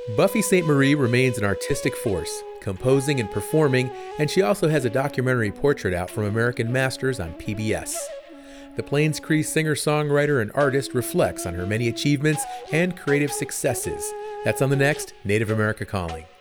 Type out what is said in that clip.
Buffy Sainte-Marie remains an artistic force, composing and performing, and she also has a documentary portrait out from American Masters on PBS. The Plains Cree singer-songwriter and artist reflects on her many achievements and creative successes. That's on the next Native America Calling.